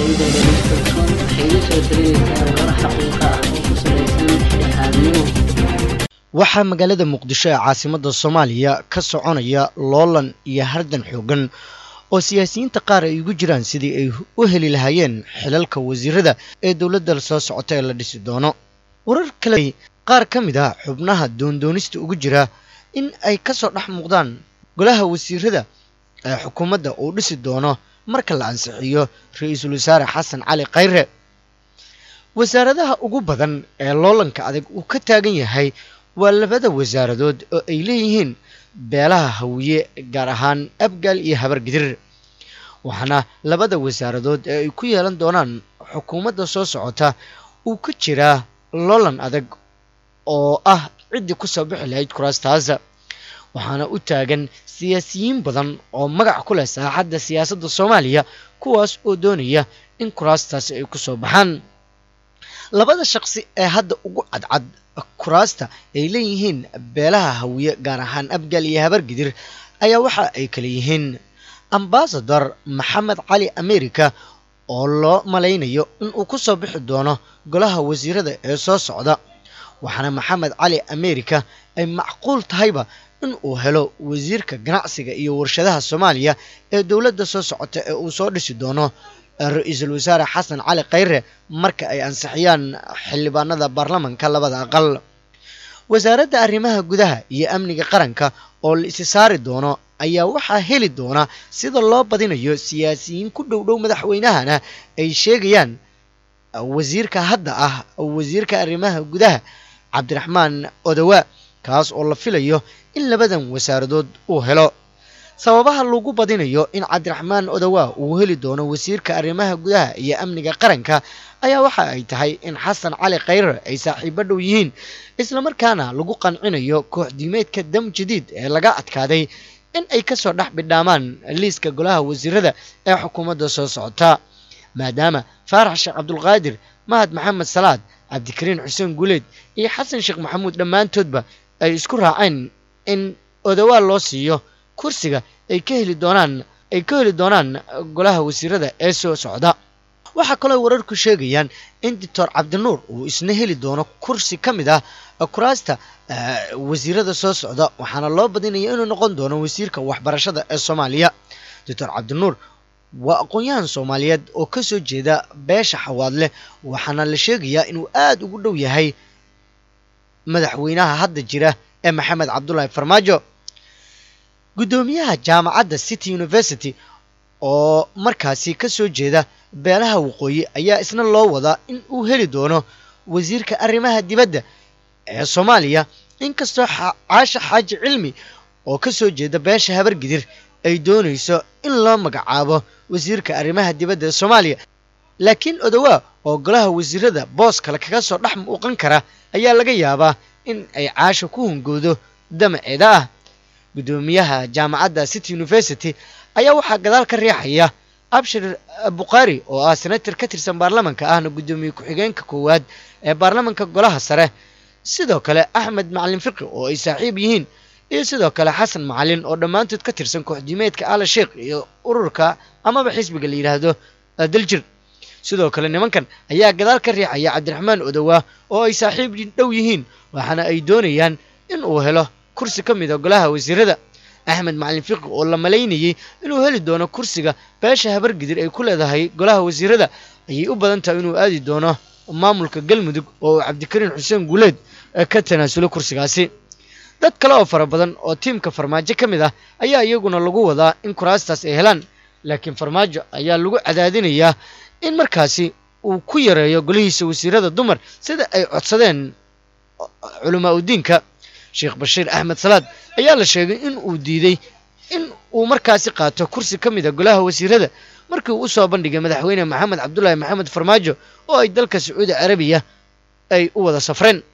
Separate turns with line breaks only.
ardayda dhageysato waxay la soo talinaysaa warar xaqiiqo ah oo ku salaysan dhexdhexaadnimo.
waxaa magaalada muqdisho ee caasimadda soomaaliya ka soconaya loolan iyo hardan xoogan oo siyaasiyiinta qaar ay ugu jiraan sidii ay u heli lahaayeen xilalka wasiirada ee dowladda soo socota ee la dhisi doono. warar kale qaar ka mid ah xubnaha doondoonista ugu jira in ay ka soo dhex muuqdaan golaha wasiirada ee xukuumadda uu dhisi doono marka la ansixiyo ra-iisul wasaare xasan cali khayre. wasaaradaha ugu badan ee loolanka adag uu ka taagan yahay waa labada wasaaradood oo ay leeyihiin beelaha hawiye gaar ahaan abgaal iyo habargidir, waxaana labada wasaaradood ee ay ku yeelan doonaan xukuumadda soo socota uu ka jiraa loolan adag oo ah ciddii ku soo bixi lahayd kuraastaas, waxaana u taagan siyaasiyiin badan oo magac ku leh saaxadda siyaasadda soomaaliya kuwaas oo doonaya in kuraastaasi ay ku soo baxaan. labada shaqsi ee hadda ugu cadcad kuraasta ay leeyihiin beelaha hawiye gaar ahaan abgaal iyo habargidir ayaa waxa ay kala yihiin ambasador maxamed cali america oo loo malaynayo inuu ku soo bixi doono golaha wasiirada ee soo socda, waxaana maxamed cali america ay macquul tahayba inuu helo wasiirka ganacsiga iyo warshadaha soomaaliya ee dowladda soo socota ee uu soo dhisi doono ra-iisul wasaare xasan cali khayre marka ay ansixiyaan xildhibaanada baarlamanka labada aqal. wasaaradda arrimaha gudaha iyo amniga qaranka oo la isi saari doono ayaa waxaa heli doona sida loo badinayo siyaasiyiin ku dhow madaxweynahana ay sheegayaan wasiirka hadda ah wasiirka arrimaha gudaha cabdiraxmaan odawa, kaas oo la filayo in labadan wasaaradood uu helo. sababaha lagu badinayo in cabdiraxmaan odawa uu heli doono wasiirka arrimaha gudaha iyo amniga qaranka ayaa waxa ay tahay in xasan cali khayre ay saaxiibo dhow yihiin, islamarkaana lagu qancinayo koox diimeedka dam jadiid ee laga adkaaday in ay kasoo dhex bidhaamaan liiska golaha wasiirada ee xukuumadda soo socota, maadaama faarax sheekh cabdulqaadir, mahad maxamed salaad, cabdikariin xuseen guuleed iyo xasan sheekh maxamuud dhammaantoodba ay isku raaceen in odawa loo siiyo kursiga ay ka heli doonaan golaha wasiirada ee soo socda. waxaa kaloo wararku sheegayaan in doctor cabdinuur uu isna heli doono kursi ka mid ah kuraasta wasiirada soo socda, waxaana loo badinaya inuu noqon doono wasiirka waxbarashada ee soomaaliya. doctor cabdinuur waa aqoon-yahan soomaaliyeed oo ka soo jeeda beesha xawaadle, waxaana la sheegayaa inuu aad ugu dhow yahay madaxweynaha hadda jira ee maxamed cabdullaahi farmaajo. guddoomiyaha jaamacadda city university oo markaasi ka soo jeeda beelaha waqooyi ayaa isna loo wadaa in uu heli doono wasiirka arrimaha dibadda ee soomaaliya, inkastoo caasha xaaji cilmi oo ka soo jeeda beesha habargidir ay doonayso in loo magacaabo wasiirka arrimaha dibadda ee soomaaliya, laakiin odawa oo golaha wasiirada boos kale kaga soo dhex muuqan kara ayaa laga yaabaa in ay caasha ku hungoodo damaceeda ah. guddoomiyaha jaamacadda city university ayaa waxaa gadaal ka riixaya abshir bukhaari oo ah senator ka tirsan baarlamanka ahna guddoomiye ku-xigeenka koowaad ee baarlamanka golaha sare, sidoo kale axmed macalin fiqi oo ay saaxiib yihiin, iyo sidoo kale xasan macalin oo dhammaantood ka tirsan kooxdiimeedka ala sheekh iyo ururka amaba xisbiga la yidhaahdo daljir. sidoo kale nimankan ayaa gadaal ka riixaya cabdiraxmaan odawa oo ay saaxiib dhow yihiin, waxaana ay doonayaan in uu helo kursi ka mid a golaha wasiirada. axmed macalin fiqi oo la malaynayay inuu heli doono kursiga beesha habargidir ay ku leedahay golaha wasiirada ayay u badan tahay inuu aadi doono maamulka galmudug oo cabdikariin xuseen guuleed ka tanaasulo kursigaasi. dad kale oo fara badan oo tiimka farmaajo ka mid ah ayaa iyaguna lagu wadaa in kuraastaas ay helaan, laakiin farmaajo ayaa lagu cadaadinayaa in markaasi uu ku yareeyo golihiisa wasiirada dumar sida ay codsadeen culamaa udiinka. sheekh bashiir axmed salaad ayaa la sheegay in uu diiday in uu markaasi qaato kursi ka mid a golaha wasiirada markii uu u soo bandhigay madaxweyne maxamed cabdullaahi maxamed farmaajo oo ay dalka sacuudi carabiya ay u wada safreen.